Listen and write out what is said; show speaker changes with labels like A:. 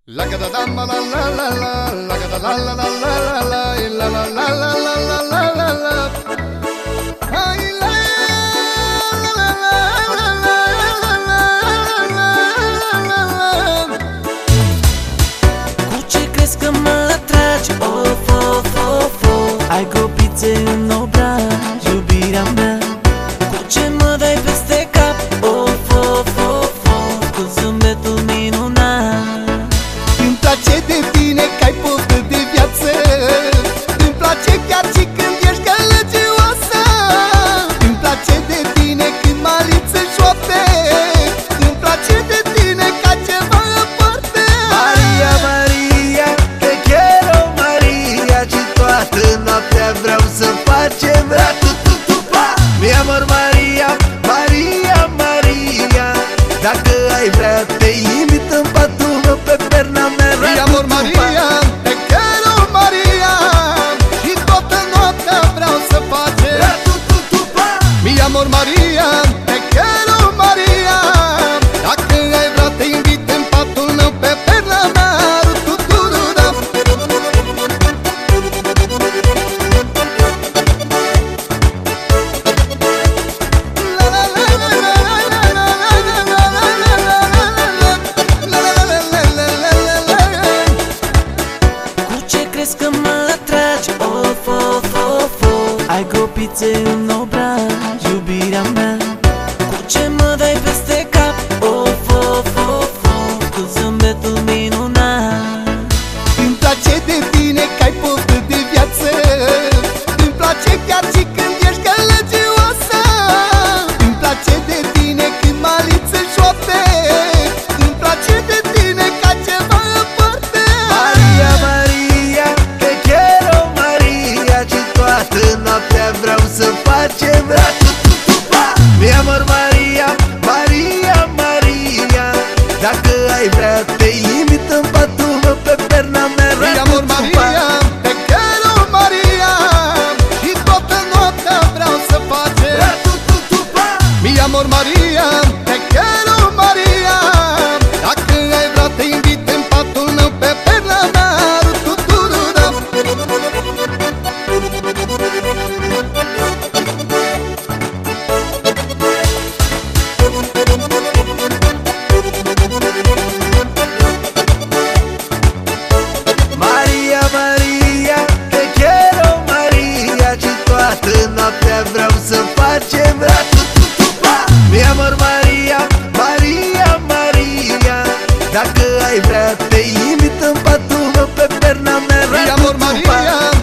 A: La ga da da ma la la la la, la ga da la la la la la la, la la la la la la la la la. Ai la la la la la la la.
B: Cu ce crezi că mă atragi? Of, of, of, of. Ai copițe în obraj, iubirea mea. Cu ce mă dai peste cap? Of, of, of, of. Cu zâmbetul minunat.
A: Îmi place de tine că ai poftă de viață. Îmi place chiar și când ești gălăgioasă. Îmi place de tine când maliță șoapte. Îmi place de tine ca ceva aparte.
C: Maria, Maria, te quiero Maria. Și toată noaptea vreau să facem ratu-tu-tu-pa. Mi amor Maria, Maria, Maria. Dacă ai vrea te invit în patul meu pe perna mea.
A: Mi amor Maria, te quiero Maria. Și toată noaptea vreau să facem
C: ratu-tu-tu-pa.
A: Mi amor Maria, te quiero Maria. Dacă ai vrea te invit în patul meu pe perna mea. Ru-tu-tu-ru-da.
B: Cu ce crezi că mă atragi? Of, of, of, of. Ai copițe în obraj, iubirea mea. Cu ce mă dai peste cap? Of, of, of, of. Cu zâmbetul minunat.
A: Îmi place de tine că ai poftă de viață. Îmi place chiar și când ești gălăgioasă. Îmi place de tine când maliță șoapte. Îmi place de tine ca ceva aparte.
C: Maria, Maria, te quiero Maria. Și toată noaptea vreau să facem ratu-tu-tu-pa. Mi amor Maria, Maria, Maria. Dacă ai vrea te invit în patul meu pe perna mea.
A: Mi amor Maria, te quiero Maria. Și toată noaptea vreau să facem
C: ratu-tu-tu-pa.
A: Mi amor Maria, te quiero Maria. Dacă ai vrea te invit în patul meu pe perna mea. Ru-tu-tu-ru-da.
C: Maria, Maria, te quiero Maria. Și toată noaptea vreau să facem ratu-tu-tu-pa. Mi amor Maria, Maria, Maria. Dacă ai vrea te invit în patul meu pe perna mea.
A: Mi amor Maria,